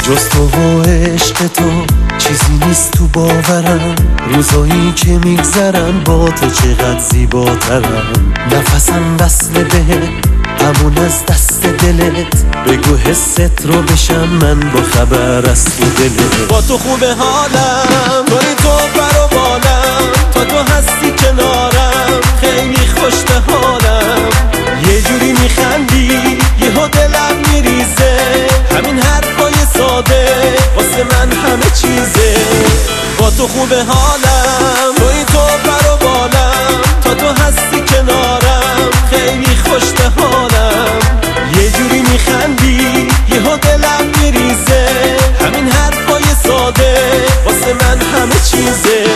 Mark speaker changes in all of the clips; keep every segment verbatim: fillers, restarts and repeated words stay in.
Speaker 1: جز تو و عشق تو چیزی نیست تو باورم، روزایی که میگذرن با تو چقدر زیباترم. نفسم وصله بهت همون از دست دلت، بگو حست رو بشم من با خبر از تو دلت. با تو خوبه حالم، توی تو برو بالم، تا تو هستی کنارم خیلی خوش به حالم. یه جوری میخندی یهو دلم میریزه، همین حرفای ساده واسه من همه چیزه. با تو خوبه حالم، توی تو برو بالم، تا تو هستی کنارم خیلی خوش به حالم. یه جوری میخندی یهو دلم میریزه، همین حرفای ساده واسه من همه چیزه.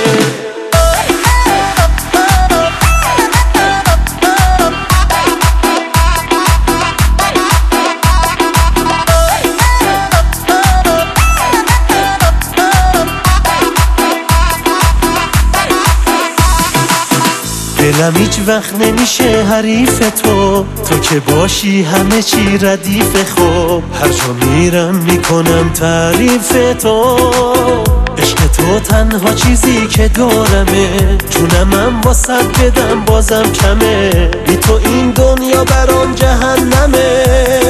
Speaker 1: دلم هیچ وقت نمیشه حریف تو، تو که باشی همه چی ردیف. خوب هر جا میرم میکنم تعریف تو، عشق تو تنها چیزی که دارمه، جونمم واسه بدم بازم کمه، بی تو این دنیا برام جهنمه.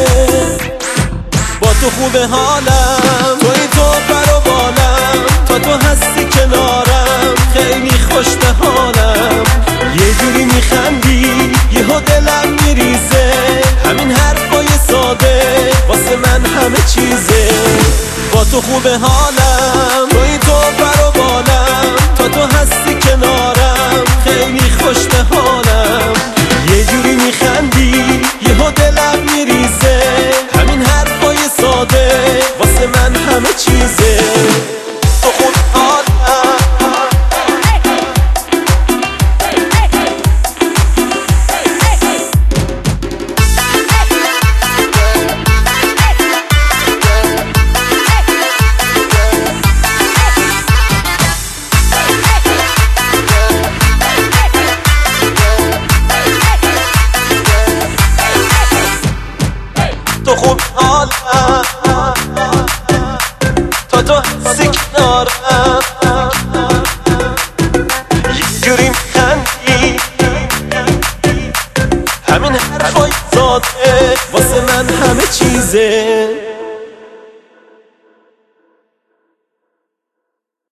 Speaker 1: با تو خوبه حالم، توی تو برو بالم، تا تو هستی کنارم خیلی خوش به حالم. یه جوری میخندی یهو دلم میریزه، همین حرفای ساده واسه من همه چیزه. با تو خوبه حالم، توی تو برو بالم، تا تو هستی کنارم خیلی خوش به حالم. یه جوری میخندی یهو دلم میریزه، همین حرفای ساده واسه من همه چیزه. تو خوب حالم، تو خوب حالم، تا تو هستی کنارم یه جوری میخندی، همین حرفای ساده واسه من همه چیزه.